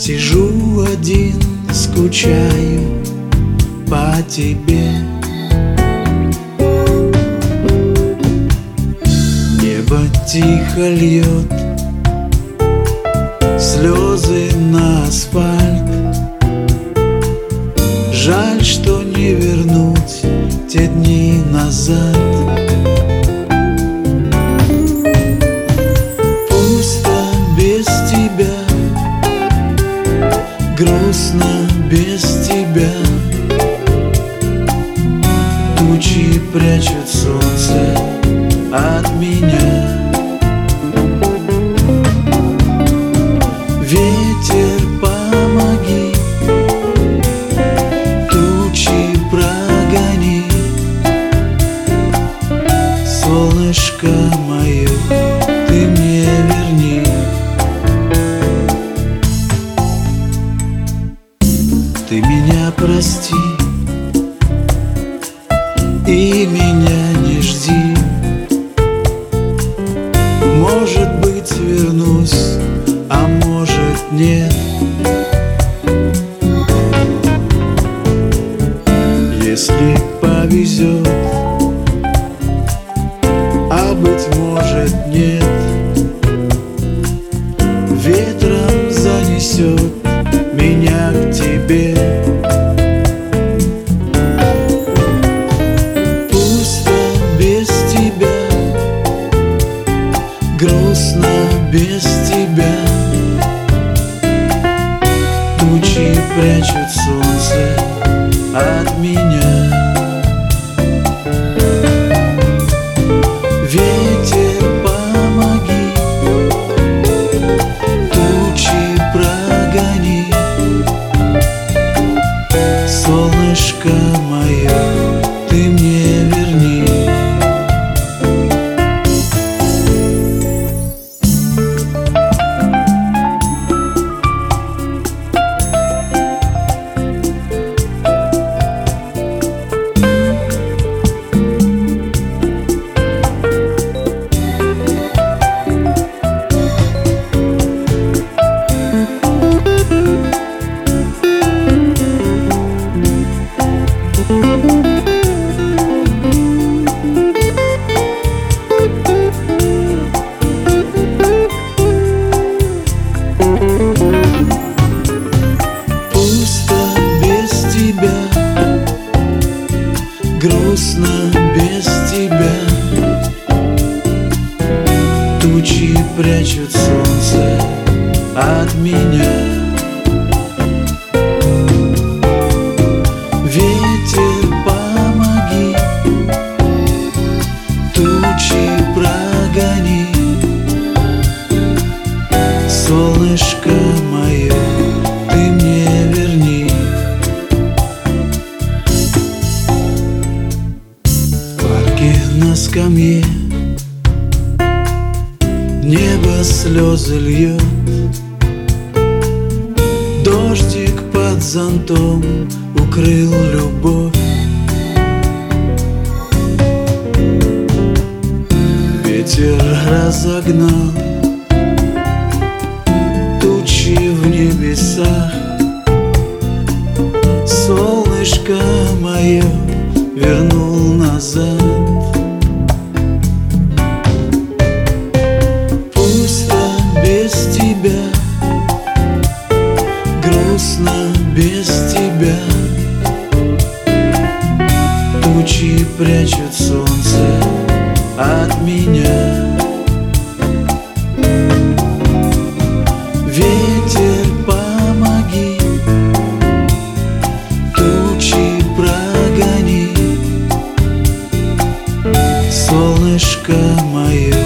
Сижу один, скучаю по тебе. Небо тихо льет слезы на асфальт. Жаль, что не вернуть те дни назад. Пусто без тебя, грустно без тебя. Тучи прячут солнце от меня. Ветер, помоги, тучи прогони. Солнышко мое, ты мне верни. Ты меня прости и меня не жди. Может быть, вернусь, а может, нет. Если повезет, а быть может, нет. Ветром занесет меня к тебе. Пусто без тебя, грустно без тебя. Тучи прячут солнце от меня. Ветер, помоги, тучи прогони. Солнышко мое, ты мне верни. Грустно без тебя. Тучи прячут солнце от меня. Ветер, помоги, тучи прогони. Солнышко мое, ты мне верни. На скамье небо слезы льет. Дождик под зонтом укрыл любовь. Ветер разогнал тучи в небесах. Солнышко мое вернул назад. Без тебя, грустно без тебя. Тучи прячут солнце от меня. Ветер, помоги, тучи прогони. Солнышко мое,